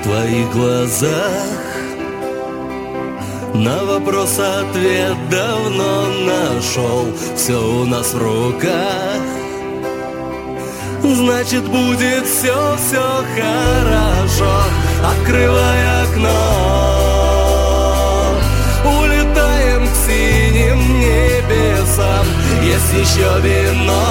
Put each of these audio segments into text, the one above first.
твоих глазах на вопрос ответ давно нашел. Все у нас в руках, значит будет все хорошо. Открывай окно, улетаем к синим небесам. Есть еще вино,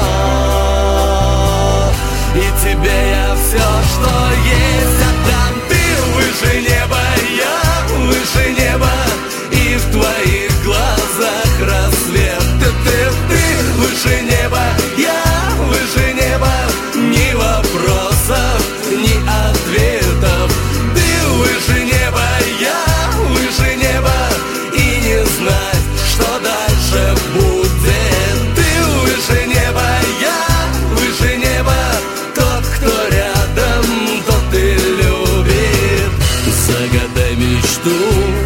и тебе я все, что есть, отдам. Ты выше неба, я выше неба, и в твоих глазах рассвет. Ты выше неба, я выше неба. Ни вопросов, ни ответов. Ты выше неба, я выше неба, и не знать, что дальше будет. Ты выше неба, я выше неба. Тот, кто рядом, тот и любит. Загадай мечту,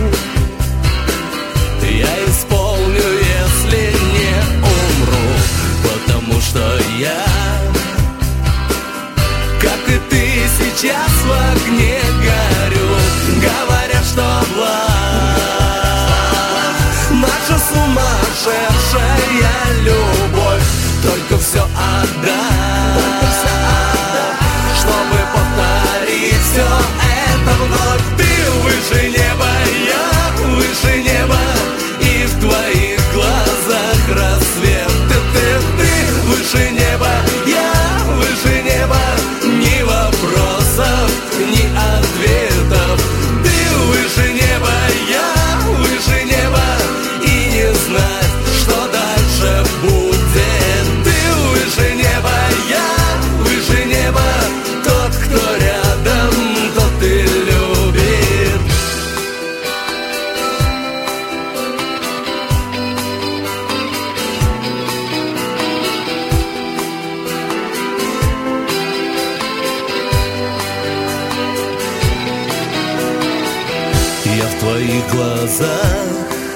я исполню, если не умру. Потому что я, как и ты, сейчас в огне горю. Говорят, что власть наша сумасшедшая любовь. Только все отдам, чтобы повторить все это вновь. Ты выше неба, я выше неба, и в твоих глазах рассвет. Ты выше неба, я выше неба. Ни вопросов, ни ответов. Ты выше неба, я выше неба, и не знать, что дальше будет. Ты выше неба, я выше неба. Тот, кто рядом, тот и любит. Я в твоих глазах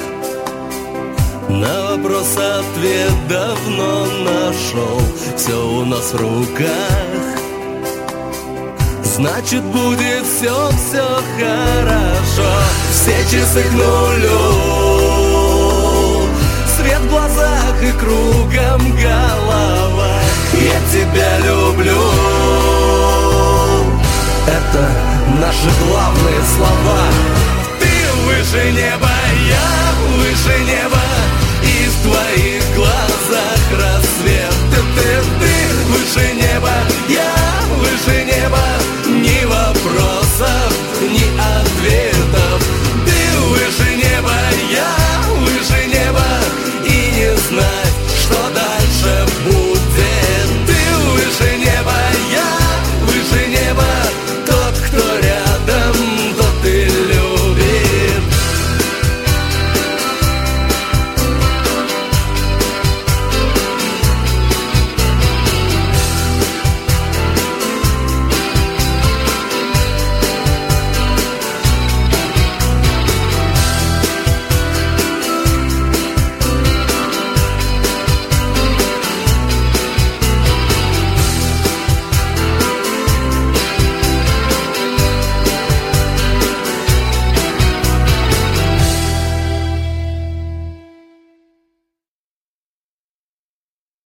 на вопрос ответ давно нашел. Все у нас в руках, значит будет все хорошо. Все часы к нулю, свет в глазах и кругом голова. Я тебя люблю, это наши главные слова. Выше неба, я выше неба, и в твоих глазах рассвет. Ты выше неба, я